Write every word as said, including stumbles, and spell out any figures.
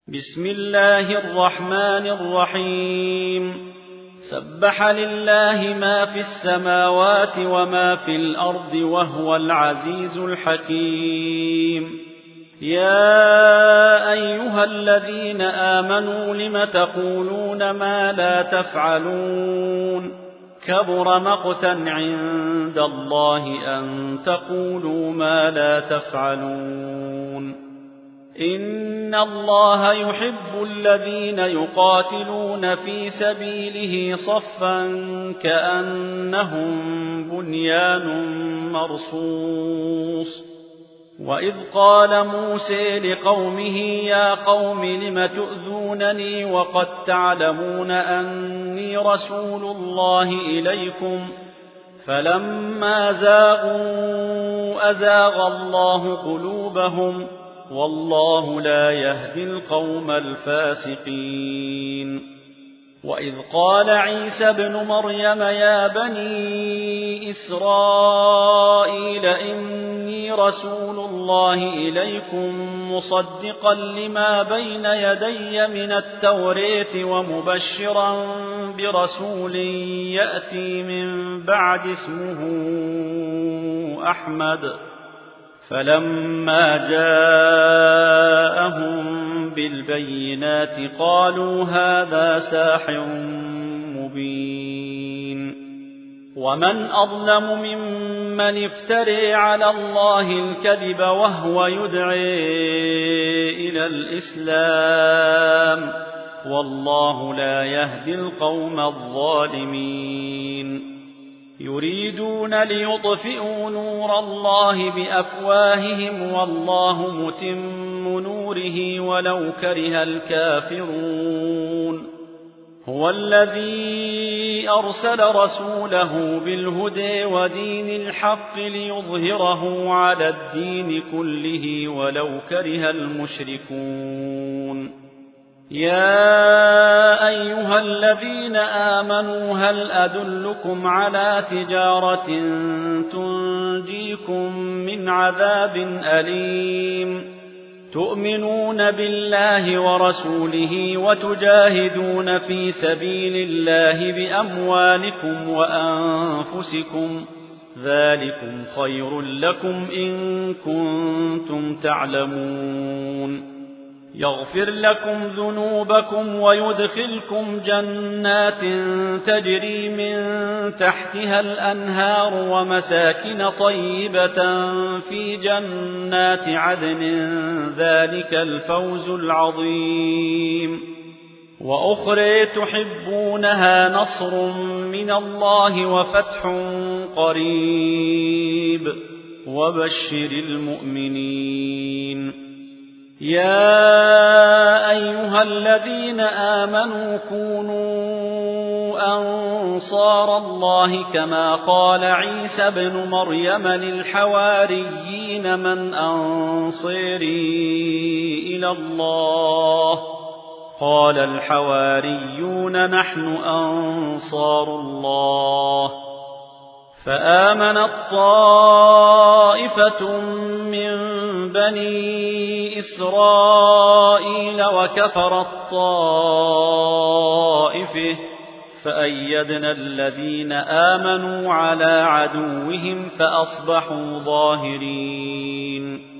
بسم الله الرحمن الرحيم سبح لله ما في السماوات وما في الأرض وهو العزيز الحكيم. يا أيها الذين آمنوا لم تقولون ما لا تفعلون كبر مقتا عند الله أن تقولوا ما لا تفعلون. إن الله يحب الذين يقاتلون في سبيله صفا كأنهم بنيان مرصوص. وإذ قال موسى لقومه يا قوم لم تؤذونني وقد تعلمون أني رسول الله إليكم فلما زاغوا أزاغ الله قلوبهم والله لا يهدي القوم الفاسقين. وإذ قال عيسى ابن مريم يا بني إسرائيل إني رسول الله إليكم مصدقا لما بين يدي من التوراة ومبشرا برسول يأتي من بعد اسمه أحمد. فلما جاءهم بالبينات قالوا هذا ساحر مبين. ومن أظلم ممن افترى على الله الكذب وهو يدعي إلى الإسلام والله لا يهدي القوم الظالمين. يريدون ليطفئوا نور الله بأفواههم والله متم نوره ولو كره الكافرون. هو الذي أرسل رسوله بالهدى ودين الحق ليظهره على الدين كله ولو كره المشركون. يا أيها الذين آمنوا هل أدلكم على تجارة تنجيكم من عذاب أليم تؤمنون بالله ورسوله وتجاهدون في سبيل الله بأموالكم وأنفسكم ذلكم خير لكم إن كنتم تعلمون. يغفر لكم ذنوبكم ويدخلكم جنات تجري من تحتها الأنهار ومساكن طيبة في جنات عدن ذلك الفوز العظيم. وأخرى تحبونها نصر من الله وفتح قريب وبشر المؤمنين. يا أيها الذين آمنوا كونوا أنصار الله كما قال عيسى ابن مريم للحواريين من أنصاري إلى الله قال الحواريون نحن أنصار الله. فآمنت طائفة من بني إسرائيل وكفرت طائفة فأيدنا الذين آمنوا على عدوهم فأصبحوا ظاهرين.